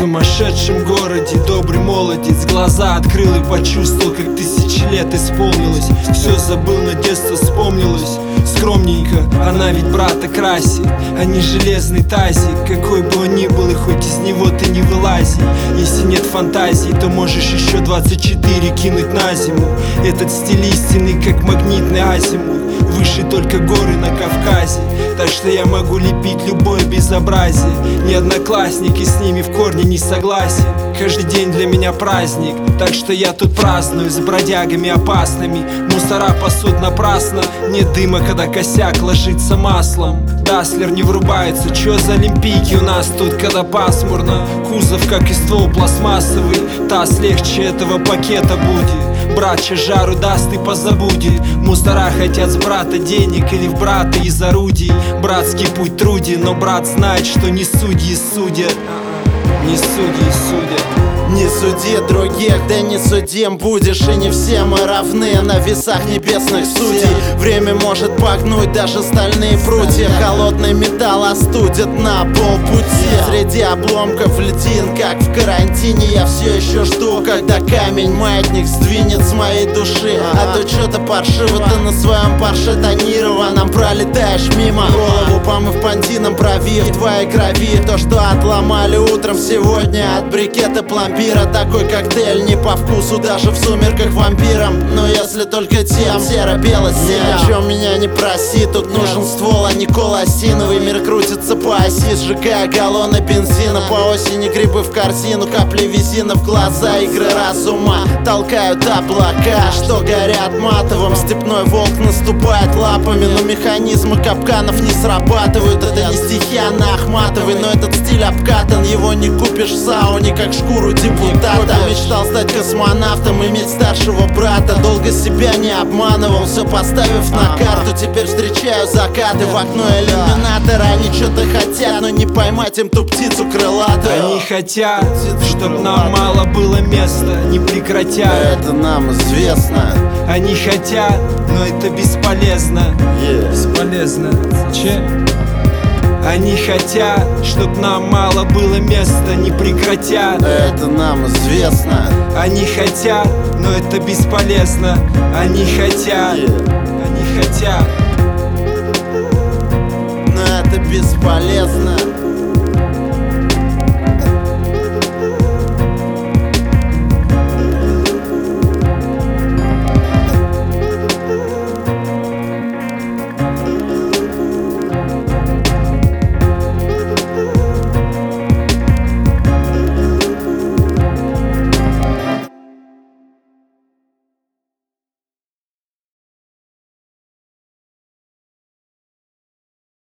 сумасшедшем городе добрый молодец глаза открыл и почувствовал, как 1000 лет исполнилось. Все забыл, но детство вспомнилось. Скромненько, она ведь брата красит, а не железный тазик. Какой бы он ни был, и хоть из него ты не вылази. Если нет фантазии, то можешь еще 24 кинуть на зиму. Этот стиль истинный, как магнитный азимут. Выше только горы на Кавказе, так что я могу лепить любое безобразие. Ни одноклассники с ними в корне не согласен. Каждый день для меня праздник, так что я тут праздную с бродягами опасными. Мусора пасут напрасно, нет дыма, когда косяк ложится маслом. Даслер не врубается, чё за олимпийки у нас тут, когда пасмурно. Кузов, как и ствол пластмассовый, таз легче этого пакета будет. Брат сейчас жару даст и позабудет. Мусора хотят с брата денег или в брата из орудий. Братский путь труден, но брат знает, что не судьи судят. Не судьи судят. Не суди других, да не судим будешь. И не все мы равны на весах небесных судей. Время может погнуть даже стальные прутья. Холодный металл остудит на полпути. Среди обломков льдин, как в карантине, я все еще жду, когда камень-маятник сдвинет с моей души. А то что-то паршиво ты на своем парше тонированном пролетаешь мимо. Голову помыв пантином, брови в твоей крови. То, что отломали утром сегодня от брикета пломбира. Такой коктейль не по вкусу даже в сумерках вампирам. Но если только тем серо-бело-синий. Ни о чем меня не проси, тут нужен ствол, а не кол осиновый. Мир крутится по оси, сжигая галлоны бензина. По осени грибы в корзину, капли визина в глаза. Игры разума толкают облака, что горят матовым. Степной волк наступает лапами, но механизмы капканов не срабатывают. Это не стихия на Ахматовой, но этот стиль обкатан. Его не купишь в сауне, как шкуру депутата. Мечтал стать космонавтом, иметь старшего брата. Долго себя не обманывал, все поставив на карту. Теперь встречаю закаты в окно иллюминатора. Они что-то хотят, но не поймать им ту птицу крылатую. Они хотят, чтоб нам мало было места, не прекратят. Это нам известно. Они хотят, но это бесполезно. Бесполезно. Че? Они хотят, чтоб нам мало было места, не прекратят. Это нам известно. Они хотят, но это бесполезно. Они хотят, они хотят. Но это бесполезно.